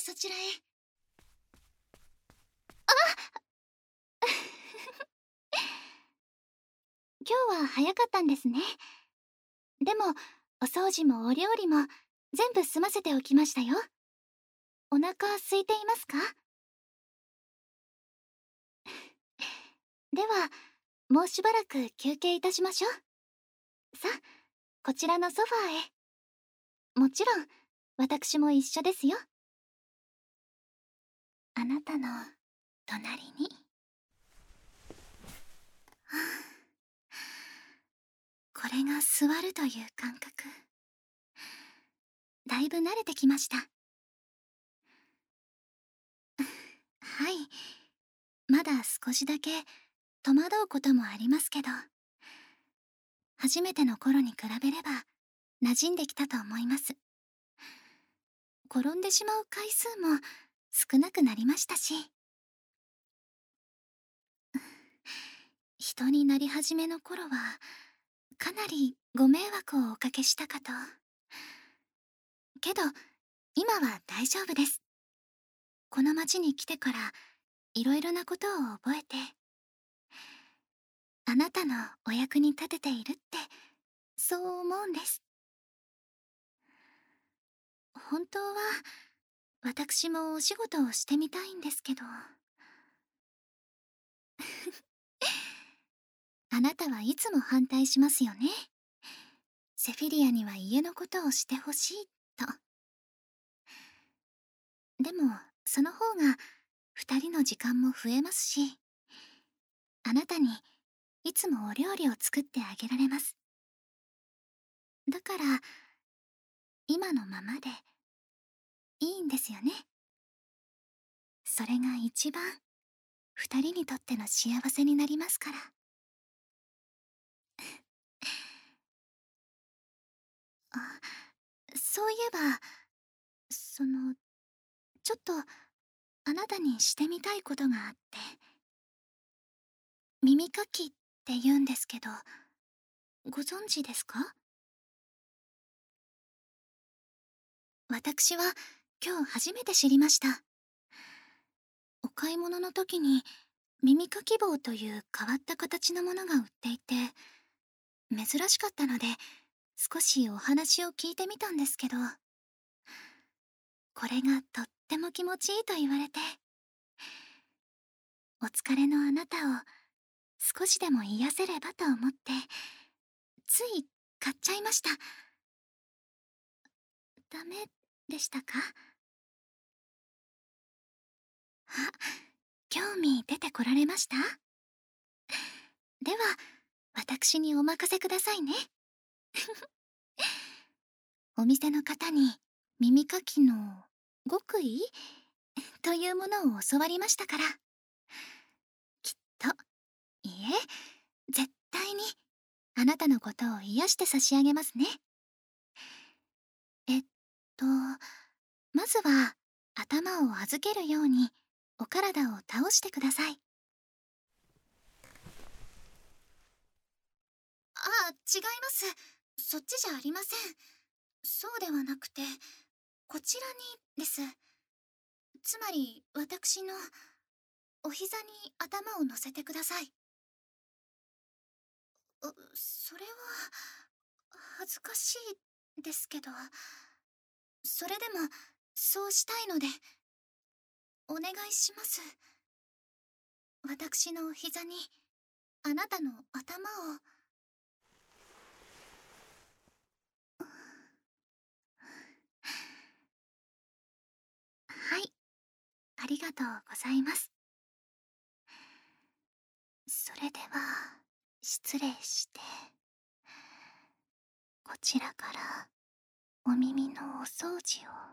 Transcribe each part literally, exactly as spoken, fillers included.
そちらへ。今日は早かったんですね。でもお掃除もお料理も全部済ませておきましたよ。お腹空いていますか？ではもうしばらく休憩いたしましょう。さあ、こちらのソファーへ。もちろん私も一緒ですよ。あなたの隣に。はあ、これが座るという感覚、だいぶ慣れてきました。はい、まだ少しだけ戸惑うこともありますけど、初めての頃に比べれば馴染んできたと思います。転んでしまう回数も少なくなりましたし、人になり始めの頃はかなりご迷惑をおかけしたかと。けど今は大丈夫です。この町に来てからいろいろなことを覚えて、あなたのお役に立てているってそう思うんです。本当は私もお仕事をしてみたいんですけど。あなたはいつも反対しますよね。セフィリアには家のことをしてほしいと。でもその方が二人の時間も増えますし、あなたにいつもお料理を作ってあげられます。だから今のままでいいんですよね。それが一番二人にとっての幸せになりますから。あ、そういえば、その、ちょっとあなたにしてみたいことがあって。耳かきって言うんですけど、ご存知ですか？私は今日初めて知りました。お買い物の時に耳かき棒という変わった形のものが売っていて、珍しかったので少しお話を聞いてみたんですけど、これがとっても気持ちいいと言われて、お疲れのあなたを少しでも癒せればと思ってつい買っちゃいました。ダメでしたか？あ、興味出てこられました？では私にお任せくださいね。お店の方に耳かきの極意というものを教わりましたから、きっと、いえ、絶対にあなたのことを癒して差し上げますね。えっとまずは頭を預けるようにお体を倒してください。ああ、違います。そっちじゃありません。そうではなくて、こちらにです。つまり私のお膝に頭を乗せてください。うそれは恥ずかしいですけど、それでもそうしたいのでお願いします。私のお膝にあなたの頭を。はい、ありがとうございます。それでは失礼して、こちらからお耳のお掃除を。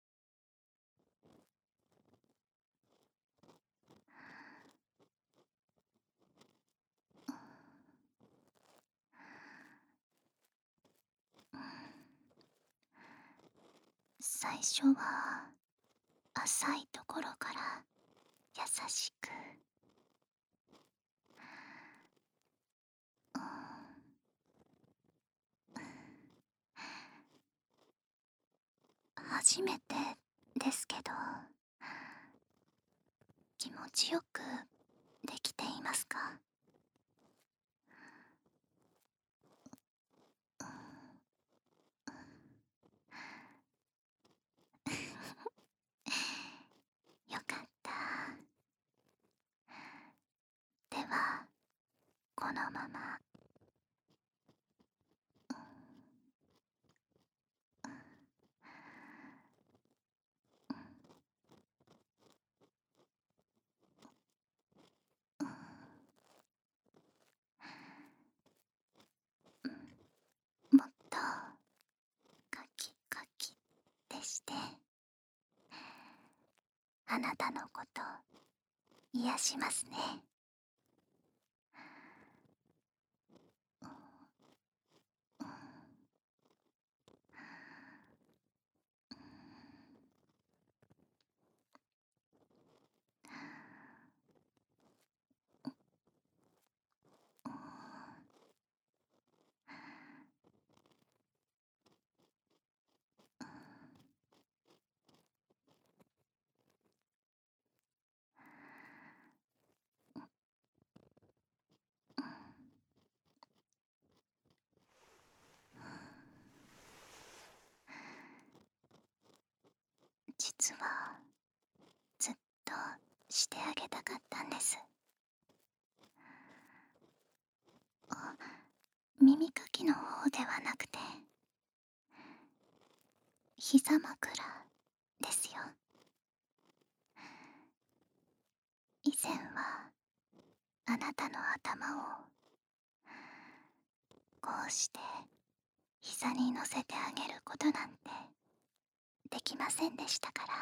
最初は浅いところから優しく、うん、初めてですけど、気持ちよくできていますか？よかった。では、このまま。もっとカキカキってして、あなたのこと癒しますね。実はずっとしてあげたかったんです。あ、耳かきの方ではなくて、膝枕ですよ。以前はあなたの頭をこうして膝に乗せてあげることなんてできませんでしたから。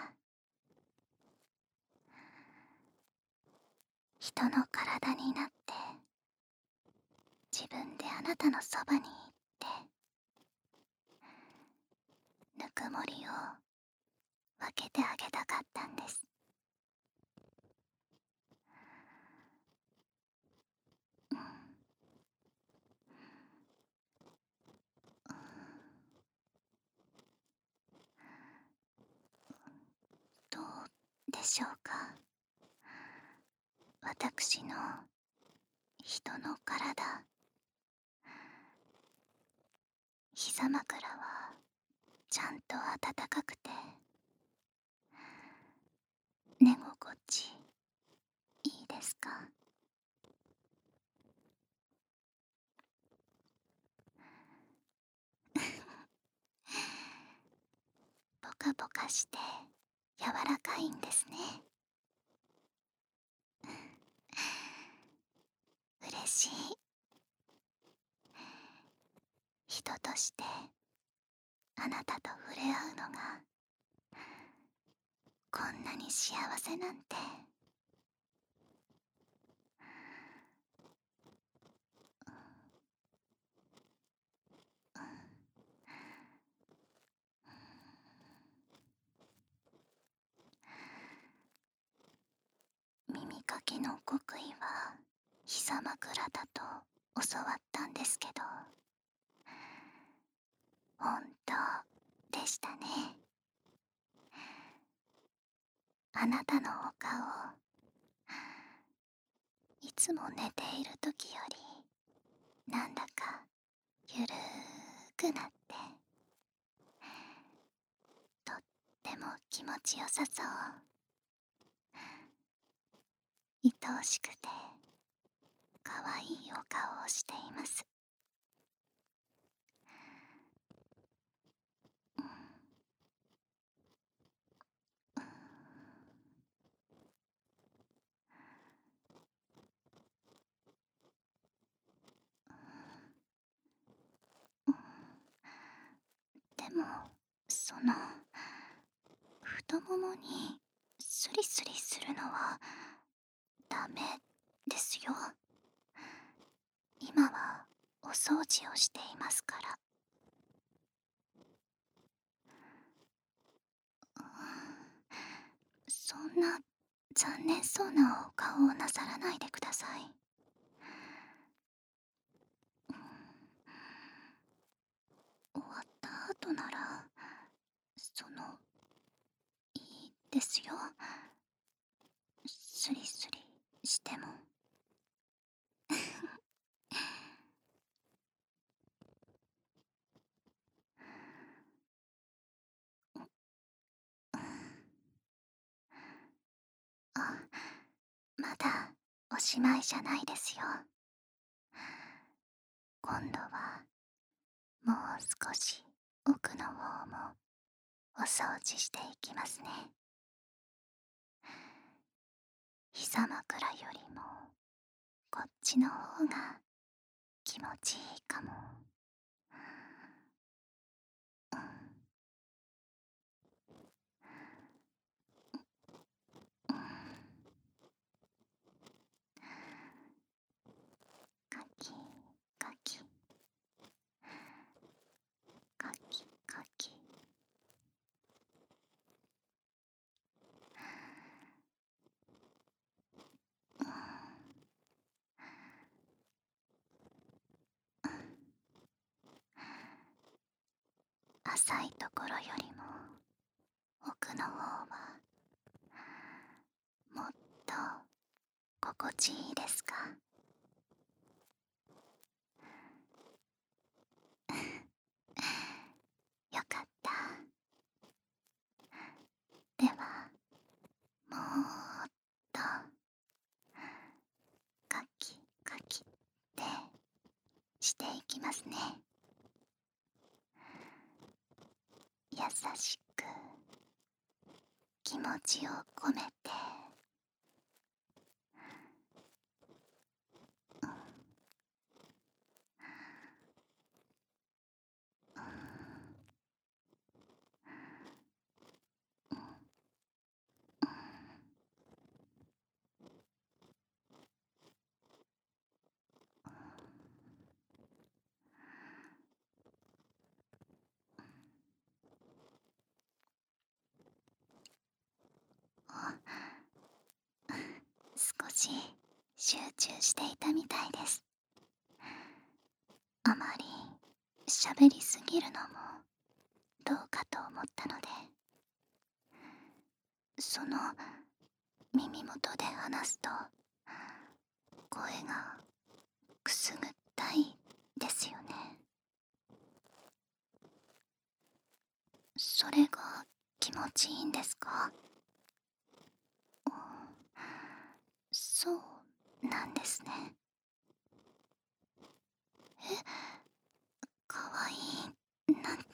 人の体になって自分であなたのそばに行ってぬくもりを分けてあげたかったんです。うん、どうでしょうか。私の人の体、膝枕はちゃんと暖かくて寝心地いいですか？ポカポカして柔らかいんですね。嬉しい。人としてあなたと触れ合うのがこんなに幸せなんて。耳かきの極意は膝枕だと教わったんですけど、本当でしたね。あなたのお顔、いつも寝ている時よりなんだかゆるーくなって、とっても気持ちよさそう。愛おしくてかわいいお顔をしています。でもその太ももにスリスリするのはダメですよ。今はお掃除をしていますから。そんな残念そうなお顔をなさらないでください。終わった後ならそのいですよ。スリスリしても。あ、まだおしまいじゃないですよ。今度はもう少し奥の方もお掃除していきますね。膝枕よりもこっちの方が気持ちいいかも。うん、うん、カキカキカキカキ。うん、浅いところよりも奥の方はもっと心地いいですか？よかった。ではもっとカキカキってしていきますね。優しく気持ちを込めて。うん、うん、うん、少し集中していたみたいです。あまり喋りすぎるのもどうかと思ったので、その耳元で話すと声がくすぐったいですよね。それが気持ちいいんですか？うん、そうなんですね。え、かわいいなんて。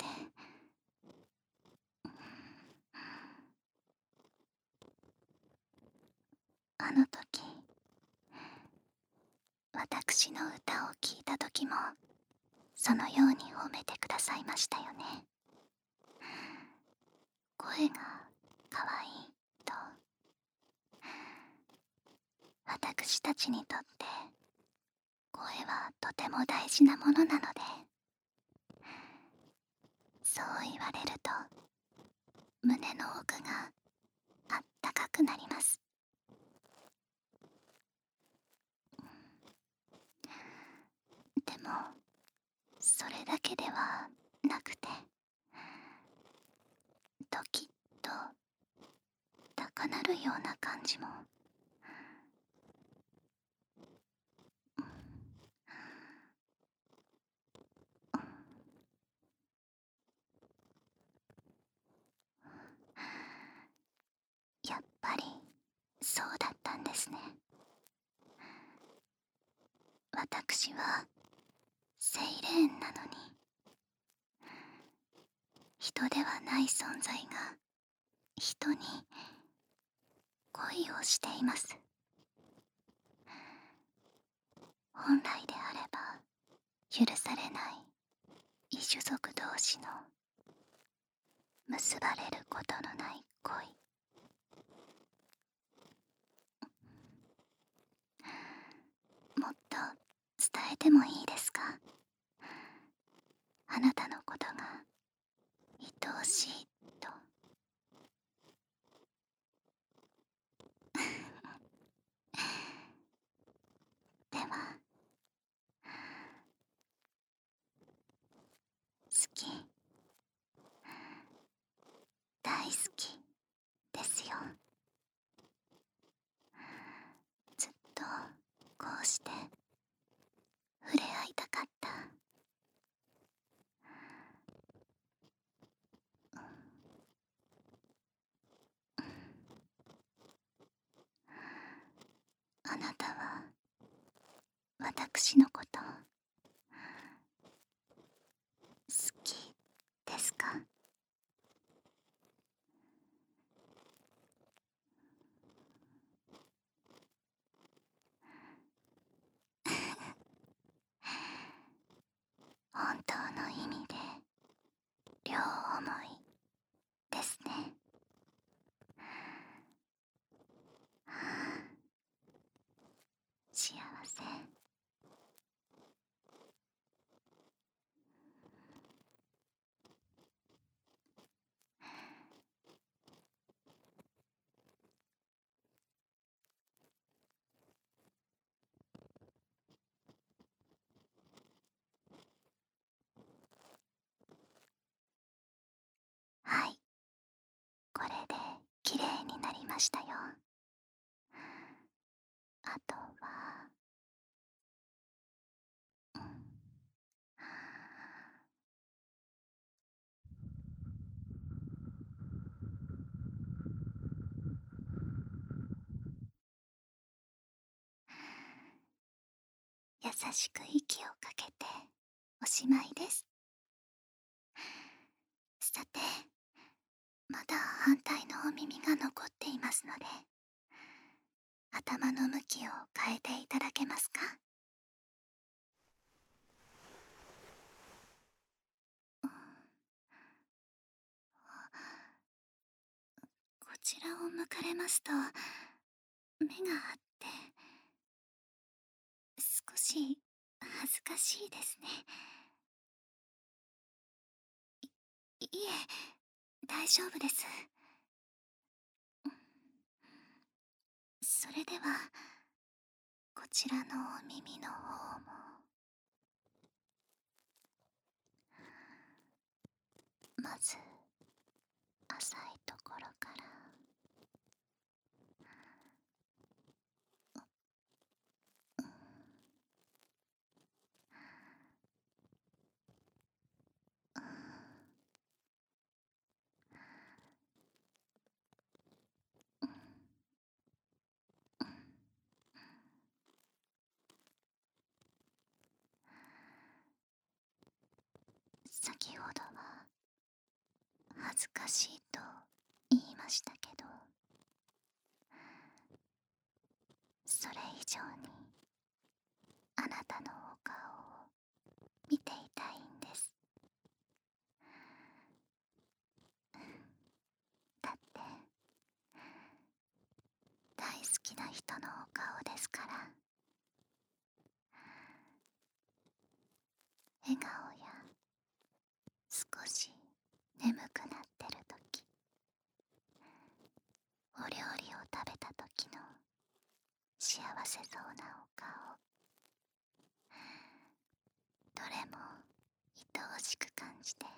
あの時私の歌を聴いた時もそのように褒めてくださいましたよね。声がかわいいと。私たちにとって声はとても大事なものなので、そう言われると胸の奥があったかくなります。でもそれだけではなくて、ドキッと高鳴るような感じも。やっぱりそうだったんですね。私はセイレーンなのに人ではない存在が人に恋をしています。本来であれば許されない異種族同士の結ばれることのない恋。もっと伝えてもいいですか？あなたのことが愛おしいと。では、好き、大好きですよ。 私のこと好きですか？本当の意味で両思いですね。幸せ。はい、これで綺麗になりましたよ。あとは、うん、優しく息をかけておしまいです。さて、まだ反対のお耳が残っていますので、頭の向きを変えていただけますか？こちらを向かれますと目があって少し恥ずかしいですね。いいえ、大丈夫です。それではこちらのお耳の方もまず浅いところから。先ほどは恥ずかしいと言いましたけど、それ以上にあなたのお顔を見ていたいんです。だって大好きな人のお顔ですから。笑顔や少し眠くなってる時、お料理を食べた時の幸せそうなお顔、どれも愛おしく感じて、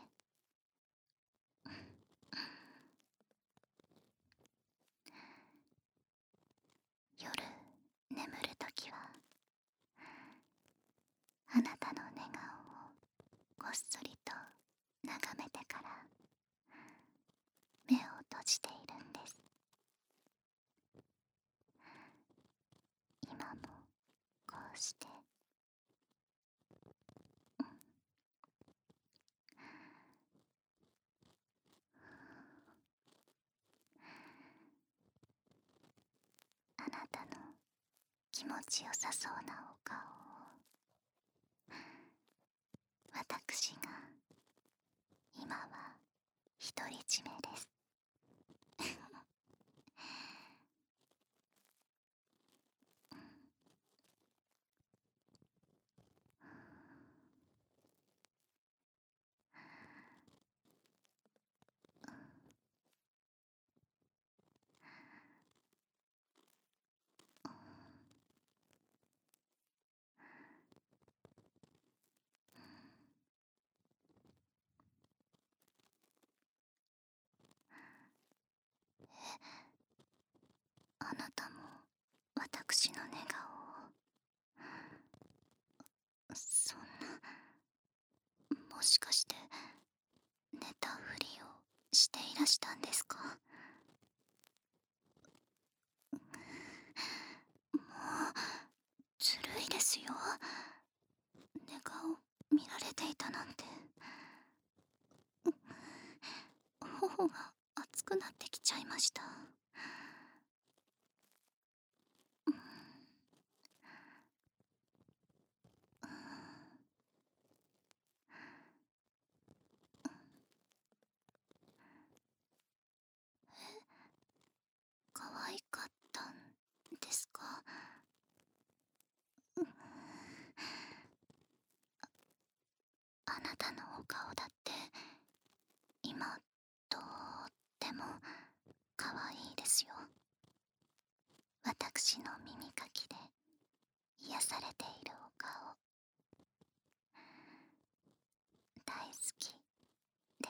夜眠るときはあなたの寝顔をこっそりと眺めてから目を閉じているんです。今もこうして、あなたの気持ちよさそうなお顔を私が今は独り占めです。あなたも私の寝顔を。そんな、もしかして寝たふりをしていらしたんですか？もうずるいですよ。 ていたなんて。頬が熱くなってきちゃいました。可愛かったんですか？あなたのお顔だって今とっても可愛いですよ。私の耳かきで癒されているお顔、大好きです。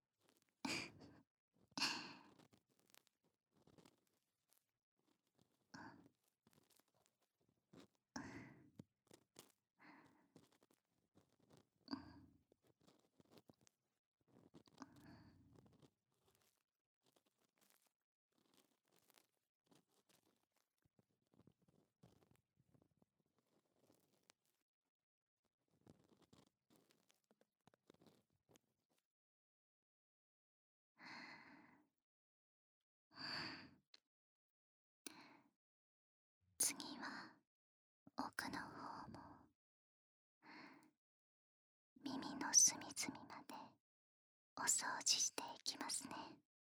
次は奥の方も耳の隅々までお掃除していきますね。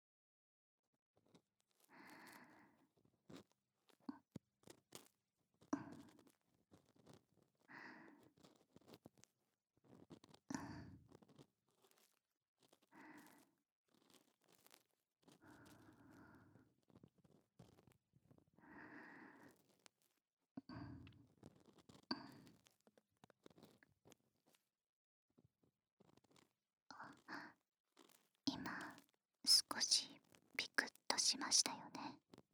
今少しピクッとしましたよね。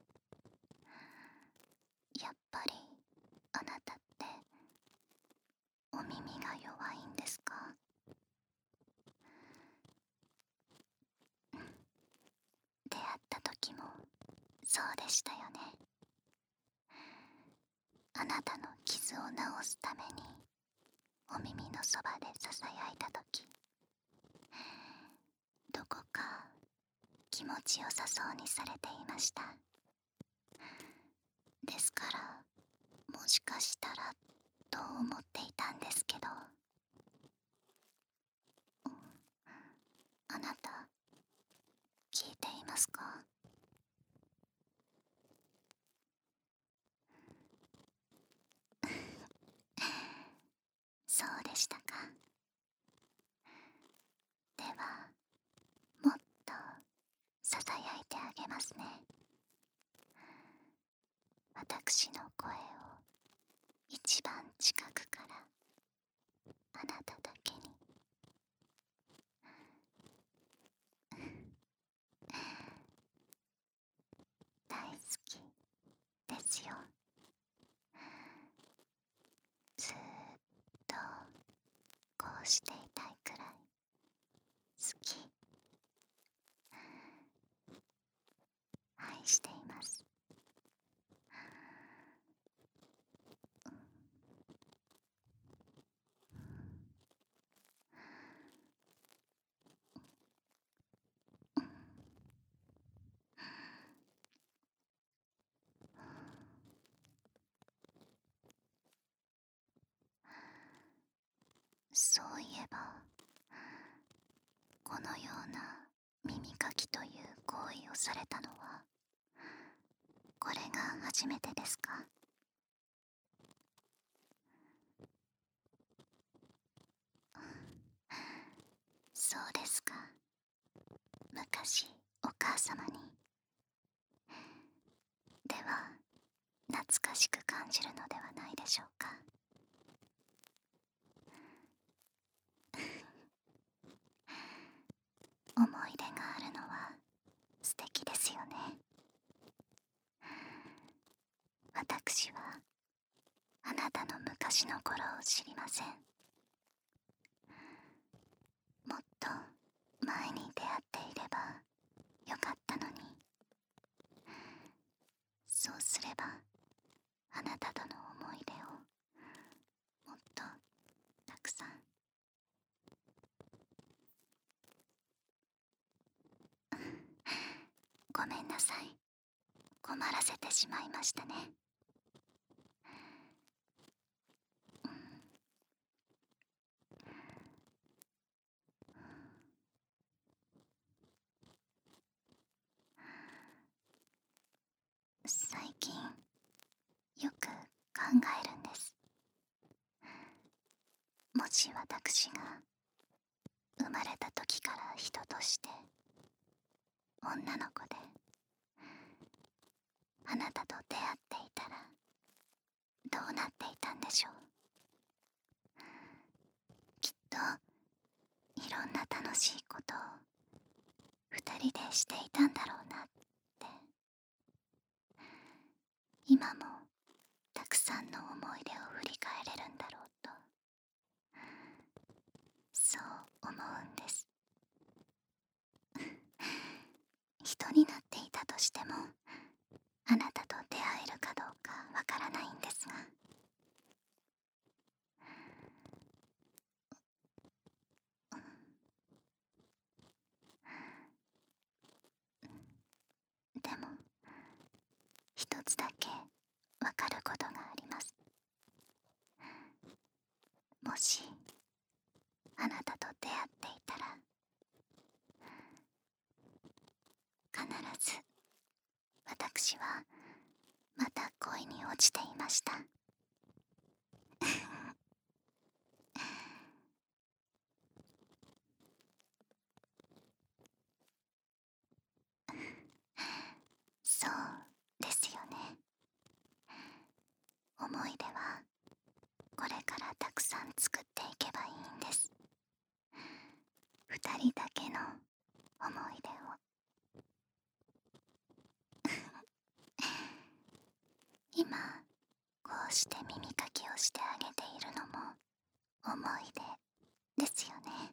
やっぱりあなたってお耳が弱いんですか？出会った時もそうでしたよね。あなたの傷を治すためにお耳のそばでささやいた時、どこか気持ちよさそうにされていました。ですからもしかしたらと思っていたんですけど、あなた聞いていますか？そうでしたか。ではもっとささやいてあげますね。私の声を一番近くからあなただけに。大好きですよ。ずーっとこうしていたいくらい好き、愛しています。そういえばこのような耳かきという行為をされたのはこれが初めてですか？そうですか。昔お母様に。では懐かしく感じるのではないでしょうか。思い出があるのは素敵ですよね。私はあなたの昔の頃を知りません。もっと前に出会っていればよかったのに。そうすればあなたとの思い出をもっとたくさんめんなさい。困らせてしまいましたね。最近よく考えるんです。もし私が生まれた時から人として女の子であなたと出会っていたらどうなっていたんでしょう。きっといろんな楽しいことを二人でしていたんだろうなって、今もたくさんの思い出を振り返れるんだろうと、そう思うんです。人になっていたとしてもあなたと出会えるかどうかわからないんですが、でも一つだけわかることがあります。もしあなたと出会っていたら必ず私はまた恋に落ちていました。そうですよね。思い出はこれからたくさん作っていけばいいんです。二人だけの思い出を。今こうして耳かきをしてあげているのも思い出ですよね。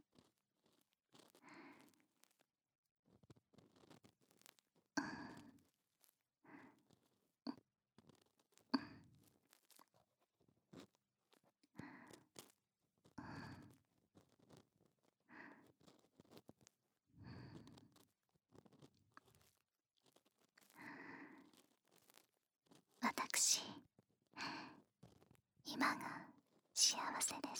私今が幸せです。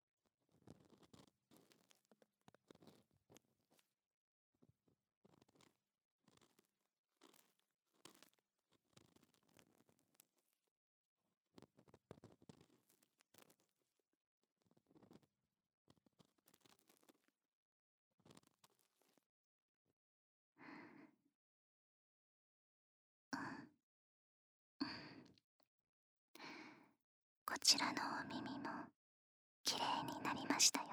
こちらのお耳もきれいになりましたよ。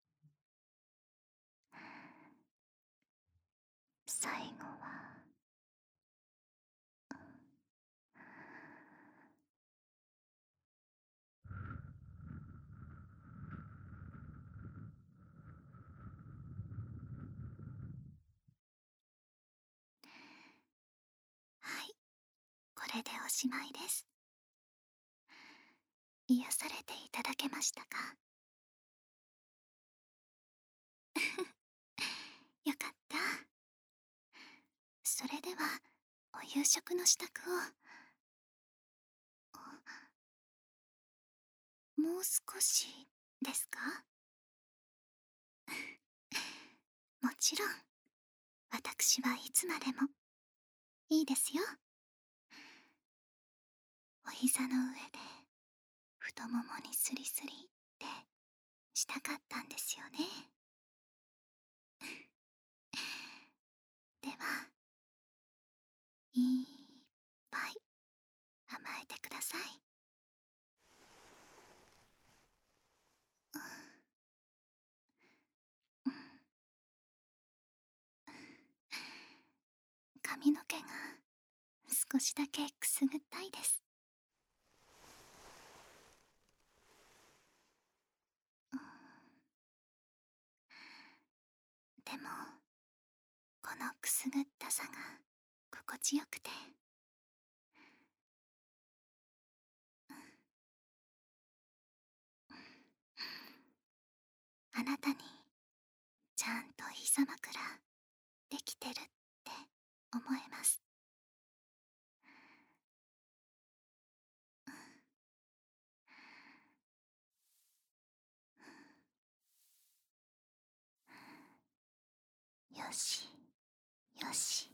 最後ははい、これでおしまいです。癒されていただけましたか？よかった。それではお夕食の支度を。もう少しですか？もちろん私はいつまでもいいですよ。お膝の上で太ももにスリスリってしたかったんですよね。では、いっぱい甘えてください。髪の毛が少しだけくすぐったいです。でもこのくすぐったさが心地よくて、あなたにちゃんと膝枕できてるって思えまよしよし。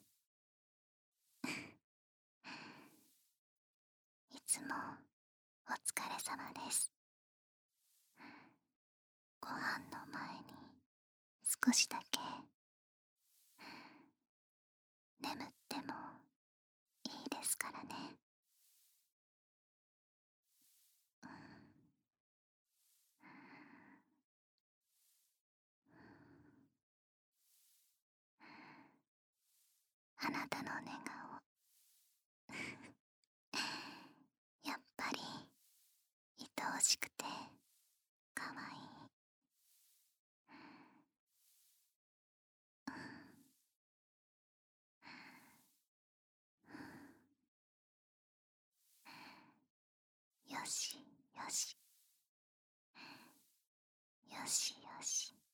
いつもお疲れ様です。ご飯の前に少しだけ眠ってもいいですからね。あなたの寝顔、やっぱり愛おしくてかわいい。よしよしよしよし。